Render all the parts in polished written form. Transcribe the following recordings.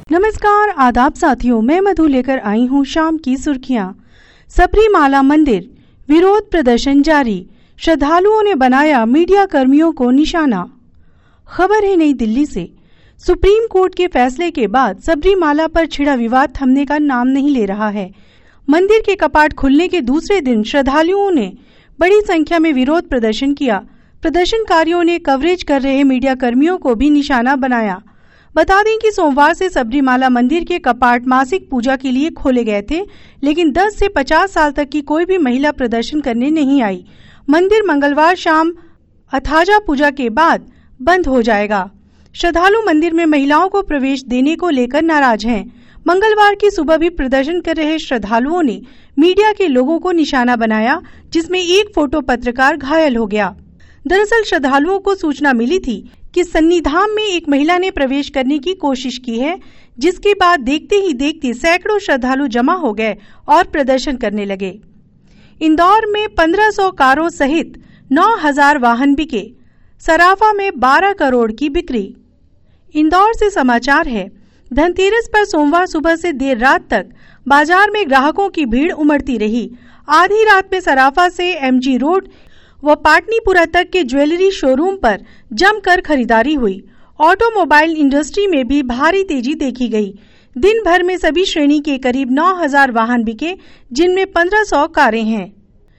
नमस्कार, आदाब साथियों, मैं मधु लेकर आई हूँ शाम की सुर्खियां। सबरीमाला मंदिर विरोध प्रदर्शन जारी, श्रद्धालुओं ने बनाया मीडिया कर्मियों को निशाना। खबर है नई दिल्ली से। सुप्रीम कोर्ट के फैसले के बाद सबरीमाला पर छिड़ा विवाद थमने का नाम नहीं ले रहा है। मंदिर के कपाट खुलने के दूसरे दिन श्रद्धालुओं ने बड़ी संख्या में विरोध प्रदर्शन किया। प्रदर्शनकारियों ने कवरेज कर रहे मीडिया कर्मियों को भी निशाना बनाया। बता दें कि सोमवार से सबरीमाला मंदिर के कपाट मासिक पूजा के लिए खोले गए थे, लेकिन 10 से 50 साल तक की कोई भी महिला प्रदर्शन करने नहीं आई। मंदिर मंगलवार शाम अथाजा पूजा के बाद बंद हो जाएगा। श्रद्धालु मंदिर में महिलाओं को प्रवेश देने को लेकर नाराज हैं। मंगलवार की सुबह भी प्रदर्शन कर रहे श्रद्धालुओं ने मीडिया के लोगों को निशाना बनाया, जिसमें एक फोटो पत्रकार घायल हो गया। दरअसल श्रद्धालुओं को सूचना मिली थी कि सन्निधान में एक महिला ने प्रवेश करने की कोशिश की है, जिसके बाद देखते ही देखते सैकड़ों श्रद्धालु जमा हो गए और प्रदर्शन करने लगे। इंदौर में 1500 कारों सहित 9000 वाहन बिके। सराफा में 12 करोड़ की बिक्री। इंदौर से समाचार है। धनतेरस पर सोमवार सुबह से देर रात तक बाजार में ग्राहकों की भीड़ उमड़ती रही। आधी रात में सराफा से एमजी रोड व पाटनीपुरा तक के ज्वेलरी शोरूम पर जमकर खरीदारी हुई। ऑटोमोबाइल इंडस्ट्री में भी भारी तेजी देखी गई। दिन भर में सभी श्रेणी के करीब 9000 वाहन बिके, जिनमें 1500 कारें हैं।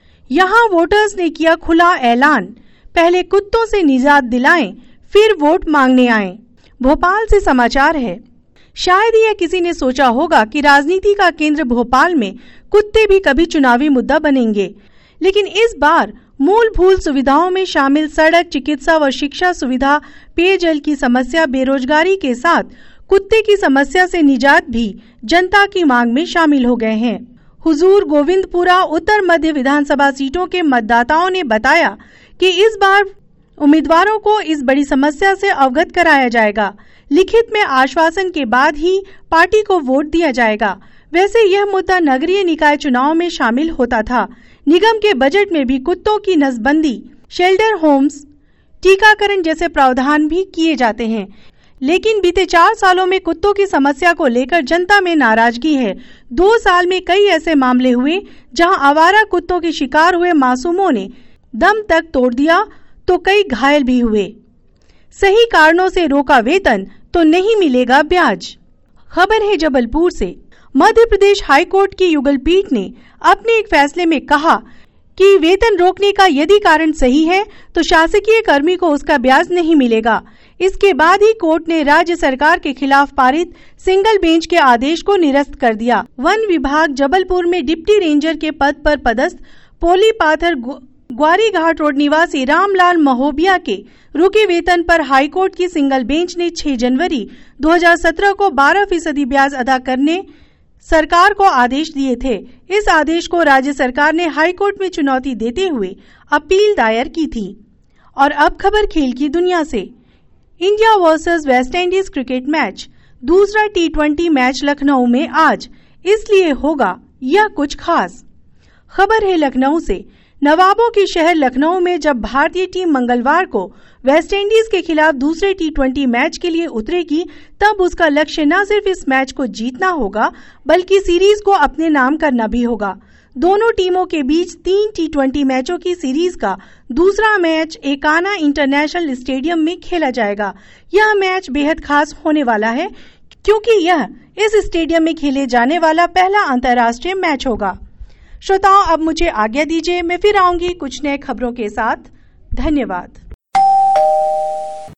यहां वोटर्स ने किया खुला ऐलान, पहले कुत्तों से निजात दिलाएं, फिर वोट मांगने आएं। भोपाल से समाचार है। शायद यह किसी ने सोचा होगा कि राजनीति का केंद्र भोपाल में कुत्ते भी कभी चुनावी मुद्दा बनेंगे, लेकिन इस बार मूलभूत सुविधाओं में शामिल सड़क, चिकित्सा व शिक्षा सुविधा, पेयजल की समस्या, बेरोजगारी के साथ कुत्ते की समस्या से निजात भी जनता की मांग में शामिल हो गए हैं। हुजूर गोविंदपुरा उत्तर मध्य विधानसभा सीटों के मतदाताओं ने बताया कि इस बार उम्मीदवारों को इस बड़ी समस्या से अवगत कराया जाएगा। लिखित में आश्वासन के बाद ही पार्टी को वोट दिया जाएगा। वैसे यह मुद्दा नगरीय निकाय चुनाव में शामिल होता था। निगम के बजट में भी कुत्तों की नसबंदी, शेल्टर होम्स, टीकाकरण जैसे प्रावधान भी किए जाते हैं, लेकिन बीते 4 सालों में कुत्तों की समस्या को लेकर जनता में नाराजगी है। 2 साल में कई ऐसे मामले हुए जहां आवारा कुत्तों के शिकार हुए मासूमों ने दम तक तोड़ दिया तो कई घायल भी हुए। सही कारणों से रोका वेतन तो नहीं मिलेगा ब्याज। खबर है जबलपुर से। मध्य प्रदेश हाईकोर्ट की युगल पीठ ने अपने एक फैसले में कहा कि वेतन रोकने का यदि कारण सही है तो शासकीय कर्मी को उसका ब्याज नहीं मिलेगा। इसके बाद ही कोर्ट ने राज्य सरकार के खिलाफ पारित सिंगल बेंच के आदेश को निरस्त कर दिया। वन विभाग जबलपुर में डिप्टी रेंजर के पद पर पदस्थ पोली पाथर ग्वारी घाट रोड निवासी रामलाल महोबिया के रुके वेतन पर हाईकोर्ट की सिंगल बेंच ने 6 जनवरी 2017 को 12% ब्याज अदा करने सरकार को आदेश दिए थे। इस आदेश को राज्य सरकार ने हाईकोर्ट में चुनौती देते हुए अपील दायर की थी। और अब खबर खेल की दुनिया से। India versus West Indies cricket match, दूसरा T20 मैच लखनऊ में आज, इसलिए होगा यह कुछ खास। खबर है लखनऊ से। नवाबों के शहर लखनऊ में जब भारतीय टीम मंगलवार को वेस्टइंडीज के खिलाफ दूसरे T20 मैच के लिए उतरेगी, तब उसका लक्ष्य न सिर्फ इस मैच को जीतना होगा, बल्कि सीरीज को अपने नाम करना भी होगा। दोनों टीमों के बीच 3 T20 मैचों की सीरीज का दूसरा मैच एकाना इंटरनेशनल स्टेडियम में खेला जाएगा। यह मैच बेहद खास होने वाला है, क्योंकि यह इस स्टेडियम में खेले जाने वाला पहला अंतर्राष्ट्रीय मैच होगा। श्रोताओं, अब मुझे आज्ञा दीजिए, मैं फिर आऊंगी कुछ नए खबरों के साथ। धन्यवाद।